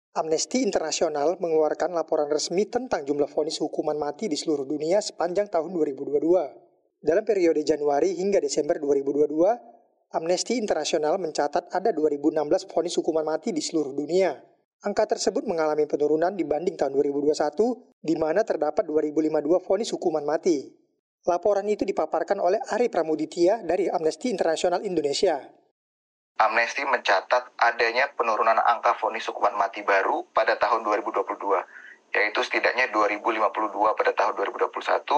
Amnesty International mengeluarkan laporan resmi tentang jumlah vonis hukuman mati di seluruh dunia sepanjang tahun 2022. Dalam periode Januari hingga Desember 2022, Amnesty International mencatat ada 2016 vonis hukuman mati di seluruh dunia. Angka tersebut mengalami penurunan dibanding tahun 2021, di mana terdapat 2052 vonis hukuman mati. Laporan itu dipaparkan oleh Ari Pramuditya dari Amnesty International Indonesia. Amnesty mencatat adanya penurunan angka vonis hukuman mati baru pada tahun 2022, yaitu setidaknya 2052 pada tahun 2021,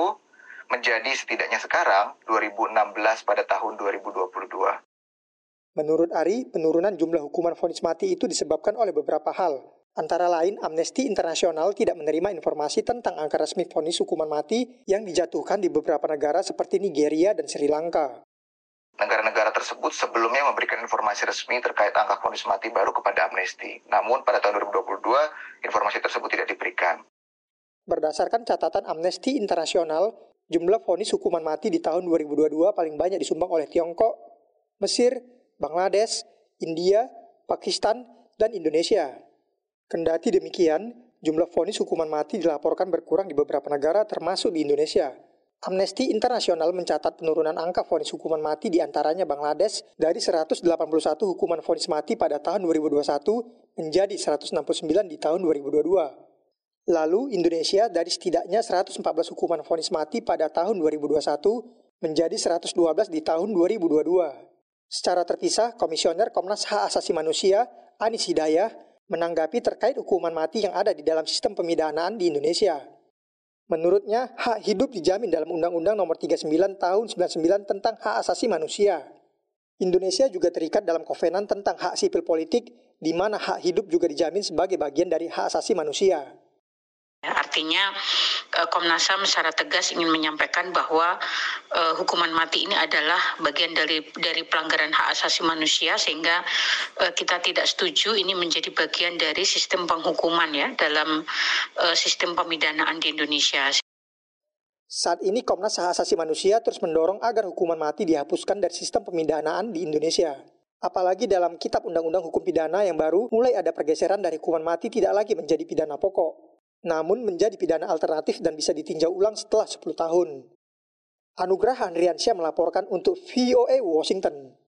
menjadi setidaknya sekarang 2016 pada tahun 2022. Menurut Ari, penurunan jumlah hukuman vonis mati itu disebabkan oleh beberapa hal. Antara lain, Amnesty International tidak menerima informasi tentang angka resmi vonis hukuman mati yang dijatuhkan di beberapa negara seperti Nigeria dan Sri Lanka. Negara-negara tersebut sebelumnya memberikan informasi resmi terkait angka vonis mati baru kepada Amnesty. Namun pada tahun 2022, informasi tersebut tidak diberikan. Berdasarkan catatan Amnesty International, jumlah vonis hukuman mati di tahun 2022 paling banyak disumbang oleh Tiongkok, Mesir, Bangladesh, India, Pakistan, dan Indonesia. Kendati demikian, jumlah vonis hukuman mati dilaporkan berkurang di beberapa negara termasuk di Indonesia. Amnesty International mencatat penurunan angka vonis hukuman mati di antaranya Bangladesh dari 181 hukuman vonis mati pada tahun 2021 menjadi 169 di tahun 2022. Lalu Indonesia dari setidaknya 114 hukuman vonis mati pada tahun 2021 menjadi 112 di tahun 2022. Secara terpisah, Komisioner Komnas Hak Asasi Manusia, Anis Hidayah, menanggapi terkait hukuman mati yang ada di dalam sistem pemidanaan di Indonesia. Menurutnya, hak hidup dijamin dalam Undang-Undang Nomor 39 Tahun 99 tentang Hak Asasi Manusia. Indonesia juga terikat dalam Kovenan tentang hak sipil politik, di mana hak hidup juga dijamin sebagai bagian dari hak asasi manusia. Artinya Komnas HAM secara tegas ingin menyampaikan bahwa hukuman mati ini adalah bagian dari pelanggaran hak asasi manusia, sehingga kita tidak setuju ini menjadi bagian dari sistem penghukuman ya dalam sistem pemidanaan di Indonesia. Saat ini Komnas Hak Asasi Manusia terus mendorong agar hukuman mati dihapuskan dari sistem pemidanaan di Indonesia. Apalagi dalam Kitab Undang-Undang Hukum Pidana yang baru mulai ada pergeseran dari hukuman mati tidak lagi menjadi pidana pokok, namun menjadi pidana alternatif dan bisa ditinjau ulang setelah 10 tahun. Anugrah Andriansyah melaporkan untuk VOA Washington.